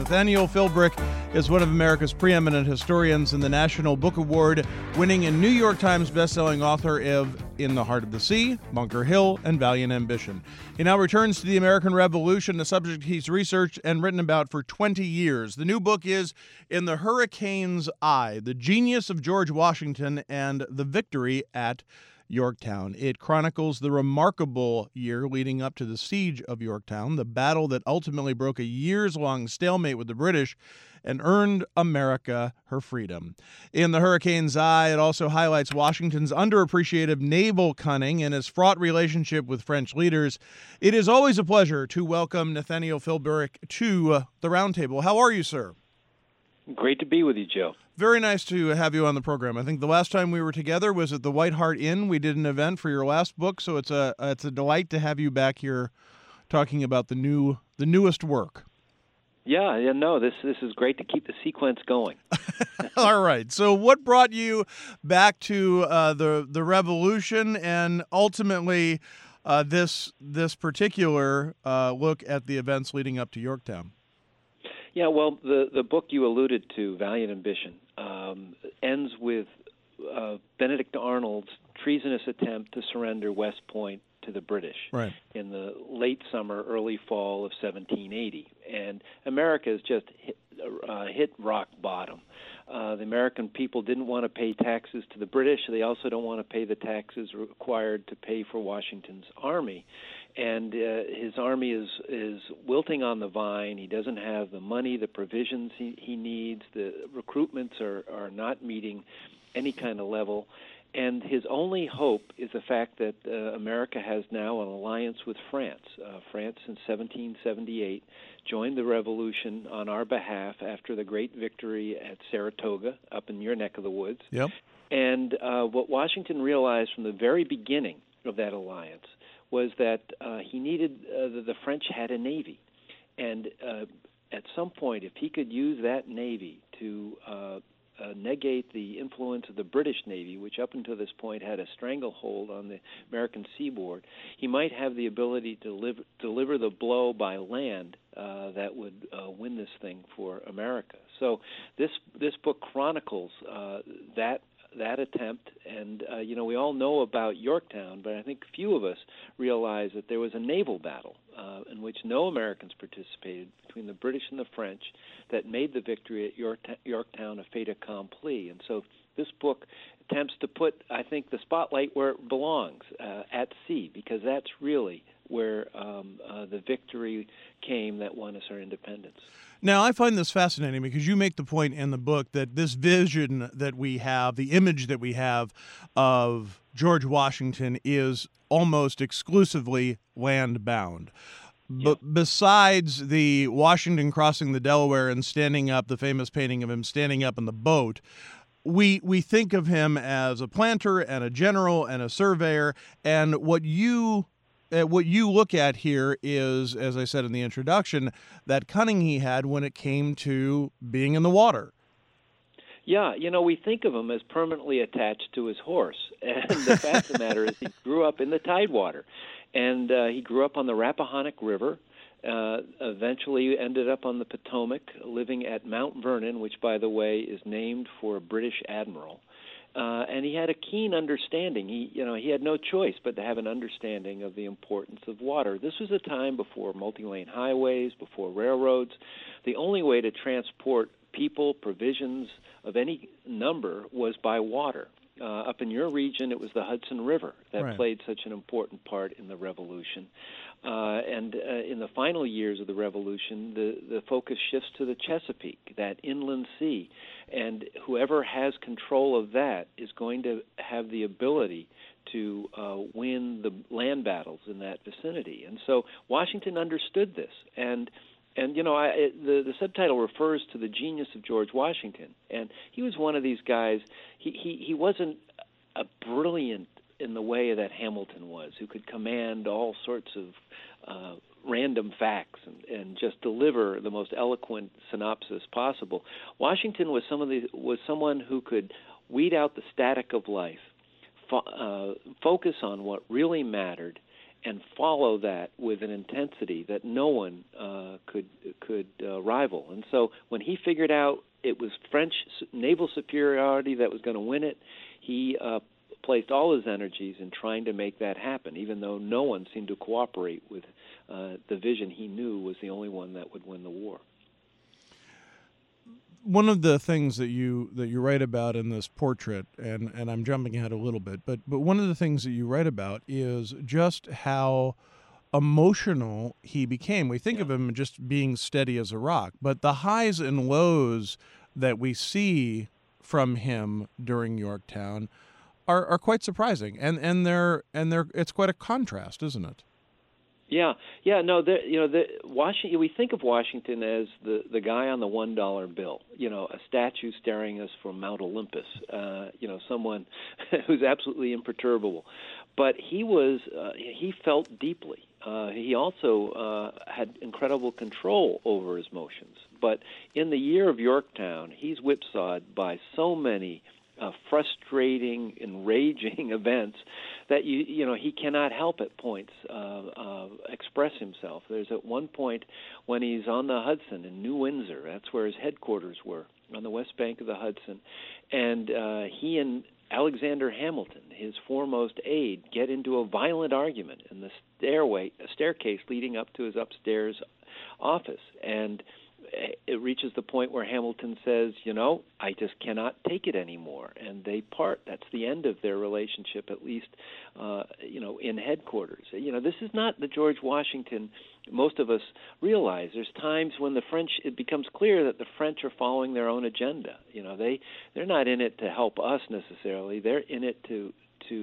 Nathaniel Philbrick is one of America's preeminent historians and the National Book Award-winning and New York Times bestselling author of In the Heart of the Sea, Bunker Hill, and Valiant Ambition. He now returns to the American Revolution, a subject he's researched and written about for 20 years. The new book is In the Hurricane's Eye, The Genius of George Washington and the Victory at Yorktown. It chronicles the remarkable year leading up to the siege of Yorktown, the battle that ultimately broke a years-long stalemate with the British and earned America her freedom. In the Hurricane's Eye, it also highlights Washington's underappreciated naval cunning and his fraught relationship with French leaders. It is always a pleasure to welcome Nathaniel Philbrick to the Roundtable. How are you, sir? Great to be with you, Joe. Very nice to have you on the program. I think the last time we were together was at the White Hart Inn. We did an event for your last book, so it's a delight to have you back here talking about the newest work. Yeah, no, this is great to keep the sequence going. All right. So what brought you back to the Revolution and ultimately this particular look at the events leading up to Yorktown? Yeah, well, the book you alluded to, Valiant Ambition, ends with Benedict Arnold's treasonous attempt to surrender West Point to the British in the late summer, early fall of 1780. And America has just hit rock bottom. The American people didn't want to pay taxes to the British. They also don't want to pay the taxes required to pay for Washington's army. And his army is wilting on the vine. He doesn't have the money, the provisions he needs. The recruitments are not meeting any kind of level. And his only hope is the fact that America has now an alliance with France. France in 1778 joined the revolution on our behalf after the great victory at Saratoga up in your neck of the woods. Yep. And what Washington realized from the very beginning of that alliance was that he needed the French had a navy. And at some point, if he could use that navy to negate the influence of the British Navy, which up until this point had a stranglehold on the American seaboard, he might have the ability to deliver the blow by land that would win this thing for America. So this book chronicles that attempt, and we all know about Yorktown, but I think few of us realize that there was a naval battle in which no Americans participated between the British and the French that made the victory at Yorktown a fait accompli. And so this book attempts to put, I think, the spotlight where it belongs, at sea, because that's really where the victory came that won us our independence. Now, I find this fascinating because you make the point in the book that this vision that we have, the image that we have of George Washington is almost exclusively land-bound. But besides the Washington crossing the Delaware and standing up, the famous painting of him standing up in the boat, we think of him as a planter and a general and a surveyor, and what you look at here is, as I said in the introduction, that cunning he had when it came to being in the water. Yeah, we think of him as permanently attached to his horse. And the fact of the matter is he grew up in the Tidewater. And he grew up on the Rappahannock River, eventually ended up on the Potomac, living at Mount Vernon, which, by the way, is named for a British admiral. And he had a keen understanding. He had no choice but to have an understanding of the importance of water. This was a time before multi-lane highways, before railroads. The only way to transport people, provisions of any number was by water. Up in your region, it was the Hudson River that played such an important part in the Revolution. And in the final years of the Revolution, the focus shifts to the Chesapeake, that inland sea. And whoever has control of that is going to have the ability to win the land battles in that vicinity. And so Washington understood this. And the subtitle refers to the genius of George Washington, and he was one of these guys. He wasn't a brilliant in the way that Hamilton was, who could command all sorts of random facts and just deliver the most eloquent synopsis possible. Washington was someone who could weed out the static of life, focus on what really mattered, and follow that with an intensity that no one could rival. And so when he figured out it was French naval superiority that was going to win it, he placed all his energies in trying to make that happen, even though no one seemed to cooperate with the vision he knew was the only one that would win the war. One of the things that you write about in this portrait, and I'm jumping ahead a little bit, but one of the things that you write about is just how emotional he became. We think of him just being steady as a rock, but the highs and lows that we see from him during Yorktown are quite surprising, and they're it's quite a contrast, isn't it? Yeah. No, Washington. We think of Washington as the guy on the $1 bill. A statue staring us from Mount Olympus. Someone who's absolutely imperturbable. But he felt deeply. He also had incredible control over his motions. But in the year of Yorktown, he's whipsawed by so many frustrating, enraging events that he cannot help at points express himself. There's at one point when he's on the Hudson in New Windsor. That's where his headquarters were, on the west bank of the Hudson, and he and Alexander Hamilton, his foremost aide, get into a violent argument in the staircase leading up to his upstairs office, and it reaches the point where Hamilton says, I just cannot take it anymore, and they part. That's the end of their relationship, at least, in headquarters. This is not the George Washington most of us realize. There's times when it becomes clear that the French are following their own agenda. They're not in it to help us necessarily. They're in it to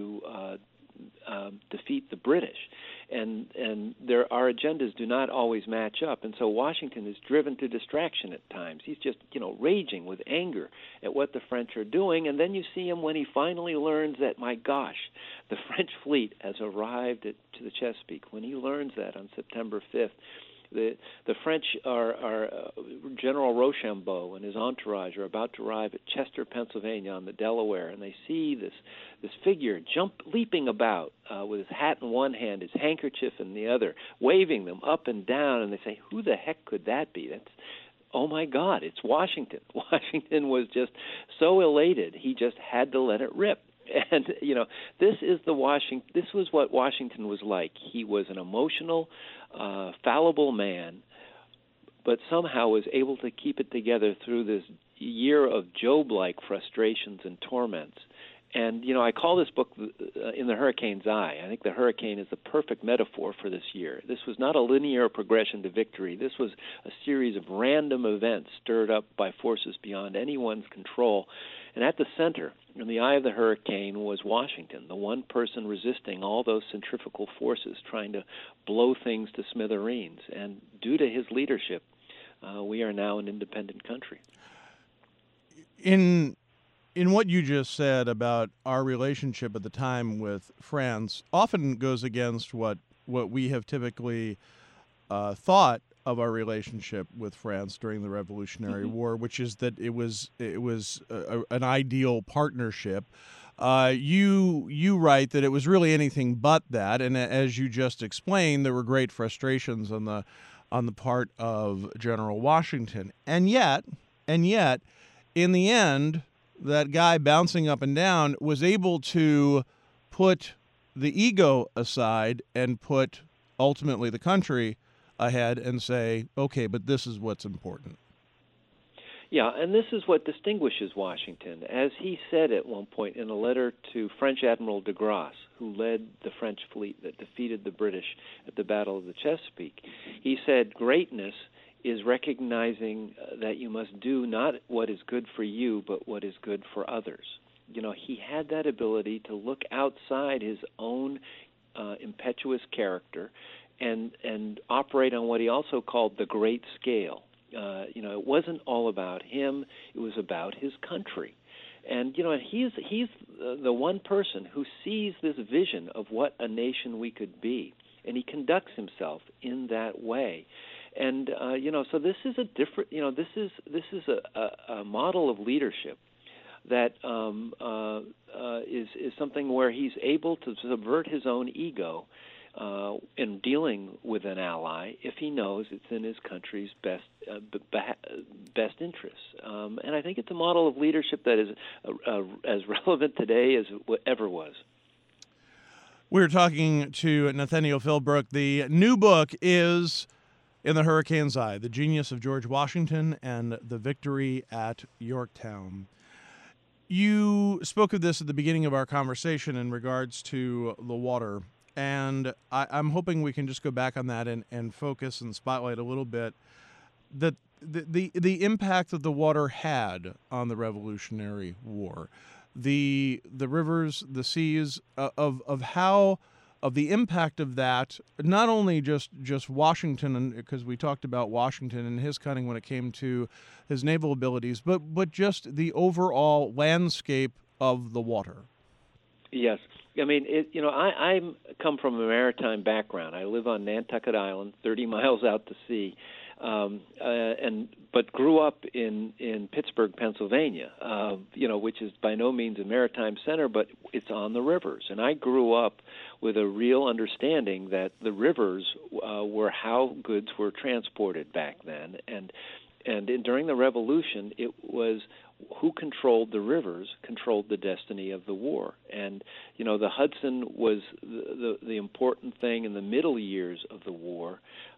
defeat the British, and our agendas do not always match up, and so Washington is driven to distraction at times. He's just raging with anger at what the French are doing, and then you see him when he finally learns that, my gosh, the French fleet has arrived to the Chesapeake. When he learns that on September 5th, the French General Rochambeau and his entourage are about to arrive at Chester, Pennsylvania on the Delaware, and they see this figure leaping about with his hat in one hand, his handkerchief in the other, waving them up and down, and they say, who the heck could that be? Oh my God, it's Washington. Washington was just so elated, he just had to let it rip. And this was what Washington was like. He was an emotional, fallible man, but somehow was able to keep it together through this year of Job-like frustrations and torments. And I call this book In the Hurricane's Eye. I think the hurricane is the perfect metaphor for this year. This was not a linear progression to victory. This was a series of random events stirred up by forces beyond anyone's control. And at the center, in the eye of the hurricane, was Washington, the one person resisting all those centrifugal forces trying to blow things to smithereens. And due to his leadership, we are now an independent country. In what you just said about our relationship at the time with France, often goes against what we have typically thought of our relationship with France during the Revolutionary War, which is that it was an ideal partnership. You write that it was really anything but that, and as you just explained, there were great frustrations on the part of General Washington, and yet, in the end, that guy bouncing up and down was able to put the ego aside and put ultimately the country ahead and say, okay, but this is what's important. Yeah, and this is what distinguishes Washington. As he said at one point in a letter to French Admiral de Grasse, who led the French fleet that defeated the British at the Battle of the Chesapeake, he said, greatness is recognizing that you must do not what is good for you, but what is good for others. He had that ability to look outside his own impetuous character and operate on what he also called the great scale. It wasn't all about him; it was about his country. And he's the one person who sees this vision of what a nation we could be, and he conducts himself in that way. And so this is a different. This is a model of leadership that is something where he's able to subvert his own ego in dealing with an ally if he knows it's in his country's best interests. And I think it's a model of leadership that is as relevant today as it ever was. We're talking to Nathaniel Philbrook. The new book is In the Hurricane's Eye, The Genius of George Washington and the Victory at Yorktown. You spoke of this at the beginning of our conversation in regards to the water, and I'm hoping we can just go back on that and focus and spotlight a little bit that the impact that the water had on the Revolutionary War. The rivers, the seas, of the impact of that, not only just Washington, because we talked about Washington and his cunning when it came to his naval abilities, but just the overall landscape of the water. Yes. I mean, I come from a maritime background. I live on Nantucket Island, 30 miles out to sea. But grew up in Pittsburgh, Pennsylvania, which is by no means a maritime center, but it's on the rivers. And I grew up with a real understanding that the rivers were how goods were transported back then. And during the Revolution, it was who controlled the rivers controlled the destiny of the war. And, the Hudson was the important thing in the middle years of the war.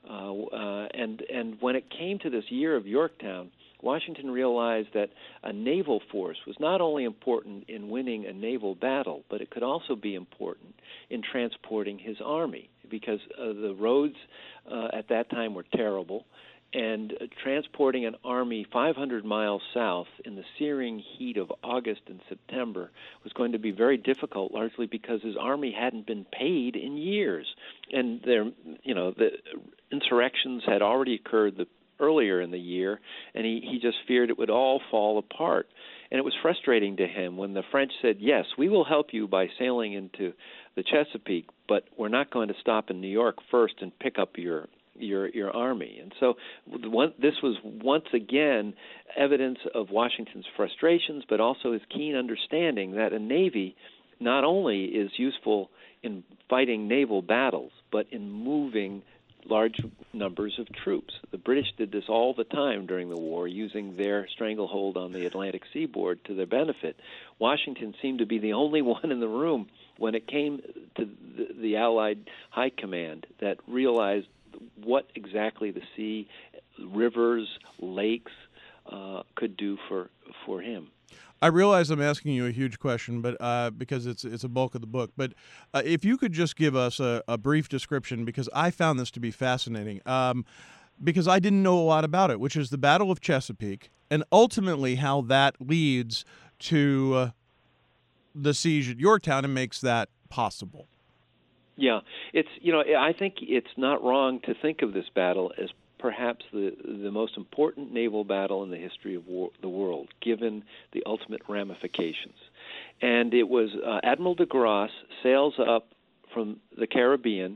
And when it came to this year of Yorktown, Washington realized that a naval force was not only important in winning a naval battle, but it could also be important in transporting his army, because the roads at that time were terrible. And transporting an army 500 miles south in the searing heat of August and September was going to be very difficult, largely because his army hadn't been paid in years. And the insurrections had already occurred earlier in the year, and he just feared it would all fall apart. And it was frustrating to him when the French said, yes, we will help you by sailing into the Chesapeake, but we're not going to stop in New York first and pick up your army. And so this was once again evidence of Washington's frustrations, but also his keen understanding that a navy not only is useful in fighting naval battles, but in moving large numbers of troops. The British did this all the time during the war, using their stranglehold on the Atlantic seaboard to their benefit. Washington seemed to be the only one in the room when it came to the Allied High Command that realized what exactly the sea, rivers, lakes could do for him. I realize I'm asking you a huge question, but because it's a bulk of the book. But if you could just give us a brief description, because I found this to be fascinating, because I didn't know a lot about it, which is the Battle of Chesapeake, and ultimately how that leads to the siege at Yorktown and makes that possible. Yeah, it's I think it's not wrong to think of this battle as perhaps the most important naval battle in the history of the world, given the ultimate ramifications. And it was Admiral de Grasse sails up from the Caribbean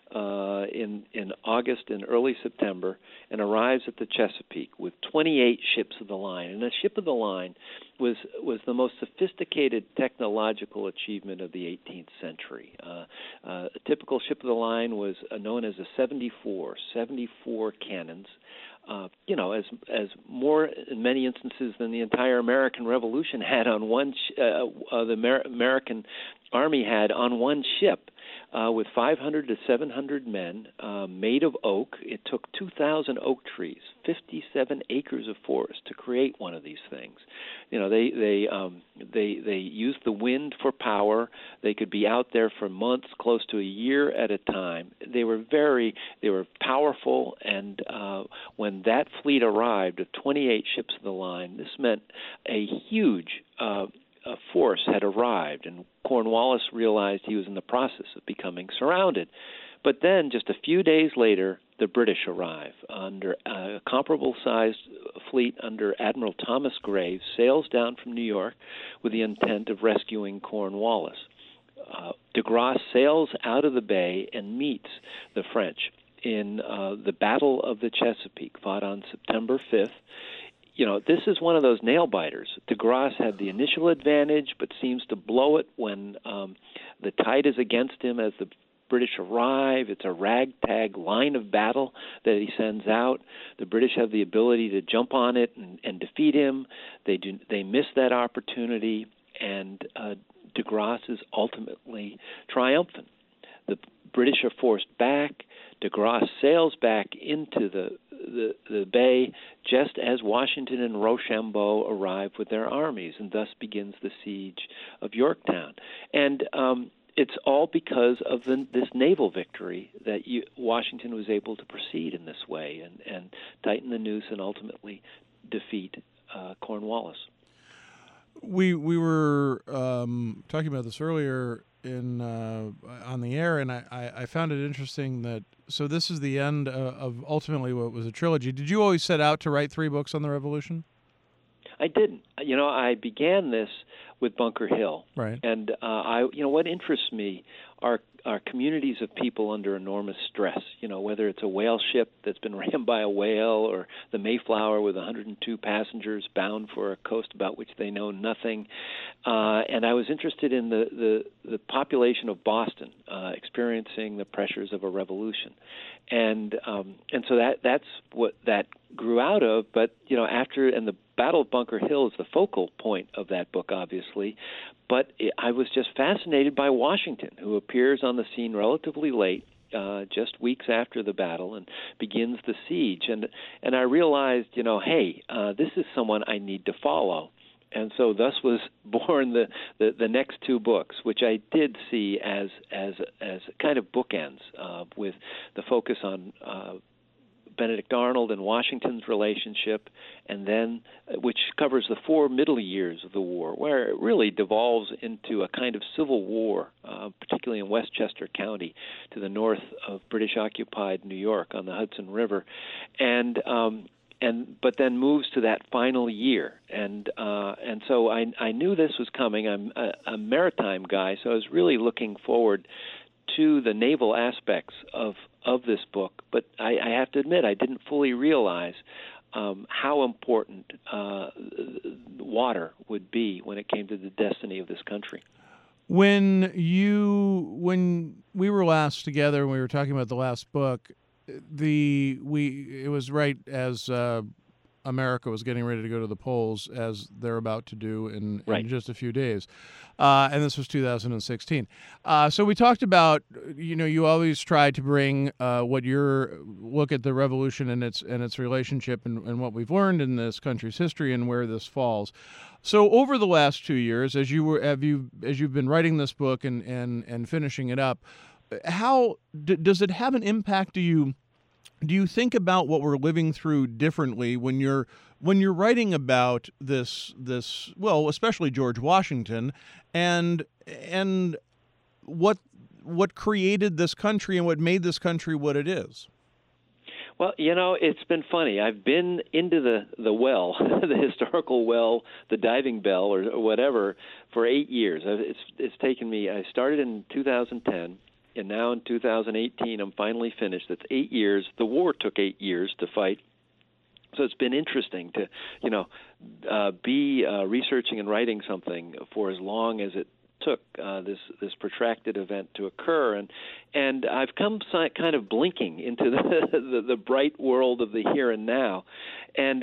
in August and early September and arrives at the Chesapeake with 28 ships of the line. And a ship of the line was the most sophisticated technological achievement of the 18th century. A typical ship of the line was known as a 74 cannons. As more in many instances than the entire American Revolution had on one, the American Army had on one ship, with 500 to 700 men, made of oak. It took 2,000 oak trees, 57 acres of forest to create one of these things. They used the wind for power. They could be out there for months, close to a year at a time. They were powerful, and when that fleet arrived of 28 ships of the line, this meant a huge force had arrived, and Cornwallis realized he was in the process of becoming surrounded. But then, just a few days later, the British arrive under a comparable-sized fleet under Admiral Thomas Graves, sails down from New York with the intent of rescuing Cornwallis. De Grasse sails out of the bay and meets the French in the Battle of the Chesapeake, fought on September 5th. This is one of those nail-biters. De Grasse had the initial advantage, but seems to blow it when the tide is against him as the British arrive. It's a ragtag line of battle that he sends out. The British have the ability to jump on it and defeat him. They miss that opportunity, and de Grasse is ultimately triumphant. The British are forced back. De Grasse sails back into the bay just as Washington and Rochambeau arrive with their armies, and thus begins the siege of Yorktown. And it's all because of this naval victory that Washington was able to proceed in this way and tighten the noose and ultimately defeat Cornwallis. We were talking about this earlier on the air, and I found it interesting that so this is the end of ultimately what was a trilogy. Did you always set out to write 3 books on the Revolution? I didn't. I began this with Bunker Hill, right? And what interests me are communities of people under enormous stress. Whether it's a whale ship that's been rammed by a whale, or the Mayflower with 102 passengers bound for a coast about which they know nothing. And I was interested in the population of Boston experiencing the pressures of a revolution, and so that's what that grew out of. But the Battle of Bunker Hill is the focal point of that book, obviously. But I was just fascinated by Washington, who appears on the scene relatively late, just weeks after the battle, and begins the siege. And I realized, this is someone I need to follow. And so thus was born the next 2 books, which I did see as kind of bookends, with the focus on Benedict Arnold and Washington's relationship, and then which covers the 4 middle years of the war, where it really devolves into a kind of civil war, particularly in Westchester County to the north of British-occupied New York on the Hudson River, but then moves to that final year, and so I knew this was coming. I'm a maritime guy, so I was really looking forward to the naval aspects of this book, but I have to admit I didn't fully realize how important water would be when it came to the destiny of this country. When we were last together and we were talking about the last book, it was right as America was getting ready to go to the polls, as they're about to do in just a few days. And this was 2016. So we talked about, you always try to bring what your look at the revolution and its relationship and what we've learned in this country's history and where this falls. So over the last 2 years, as you've been writing this book and finishing it up, how does it have an impact? Do you think about what we're living through differently when you're writing about this well, especially George Washington and what created this country and what made this country what it is? Well, it's been funny. I've been into the well, the historical well, the diving bell, or whatever, for 8 years. It's taken me. I started in 2010. And now in 2018, I'm finally finished. That's 8 years. The war took 8 years to fight. So it's been interesting to, be researching and writing something for as long as it took this protracted event to occur. And I've come kind of blinking into the bright world of the here and now. And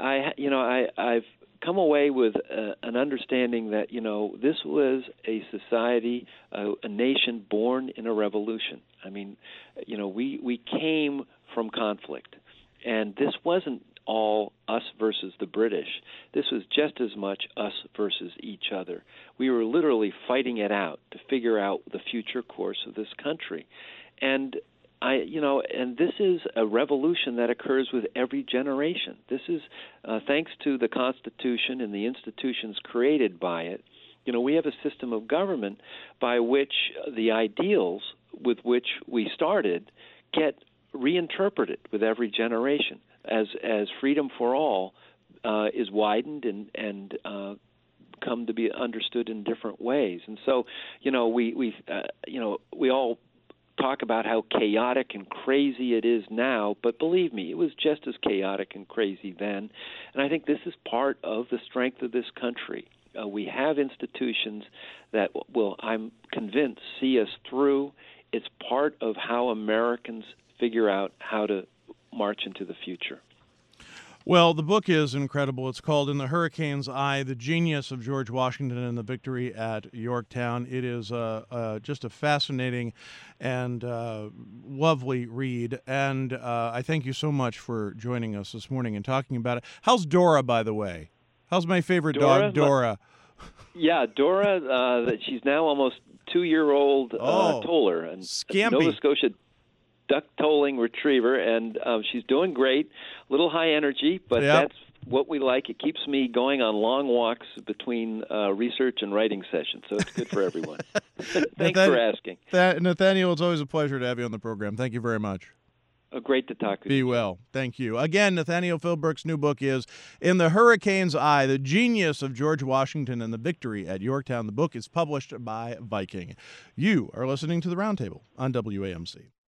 I've come away with an understanding that, this was a society, a nation born in a revolution. I mean, we came from conflict, and this wasn't all us versus the British. This was just as much us versus each other. We were literally fighting it out to figure out the future course of this country. And and this is a revolution that occurs with every generation. This is thanks to the Constitution and the institutions created by it. We have a system of government by which the ideals with which we started get reinterpreted with every generation as freedom for all is widened and come to be understood in different ways. And so, we all talk about how chaotic and crazy it is now, but believe me, it was just as chaotic and crazy then. And I think this is part of the strength of this country. We have institutions that will, I'm convinced, see us through it's part of how Americans figure out how to march into the future. Well, the book is incredible. It's called In the Hurricane's Eye, The Genius of George Washington and the Victory at Yorktown. It is just a fascinating and lovely read. And I thank you so much for joining us this morning and talking about it. How's Dora, by the way? How's my favorite dog, Dora? Yeah, Dora, she's now almost 2-year-old toller. And Scampy. Nova Scotia duck-tolling retriever, and she's doing great. A little high energy, but that's what we like. It keeps me going on long walks between research and writing sessions, so it's good for everyone. Thanks for asking. Nathaniel, it's always a pleasure to have you on the program. Thank you very much. Great to talk to you. Be well. Thank you. Again, Nathaniel Philbrook's new book is In the Hurricane's Eye, The Genius of George Washington and the Victory at Yorktown. The book is published by Viking. You are listening to The Roundtable on WAMC.